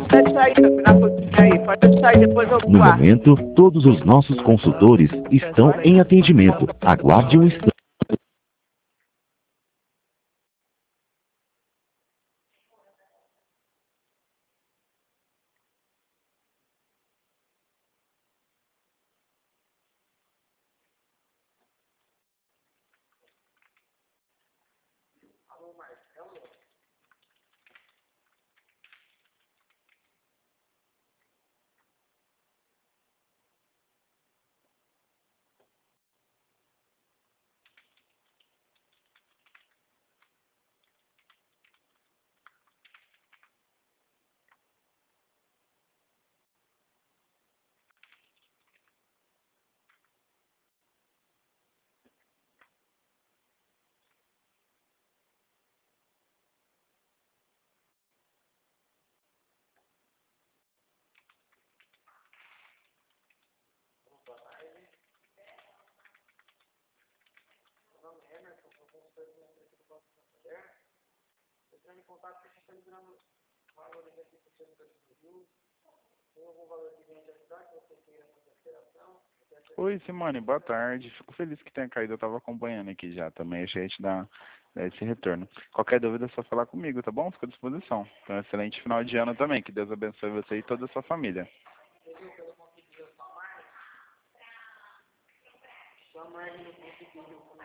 Pode sair na cozinha aí, pode sair, depois eu No guardo. momento, todos os nossos consultores estão em atendimento. Aguarde um instante. Entrando em contato com você, ligando valores aqui para o seu juros. Tem algum valor que venha te ajudar, que você queira fazer a operação? Oi, Simone, boa tarde. Fico feliz que tenha caído. Eu estava acompanhando aqui já também. Achei a gente dar esse retorno. Qualquer dúvida é só falar comigo, tá bom? Fico à disposição. Então, um excelente final de ano também. Que Deus abençoe você e toda a sua família. Sua mãe não conseguiu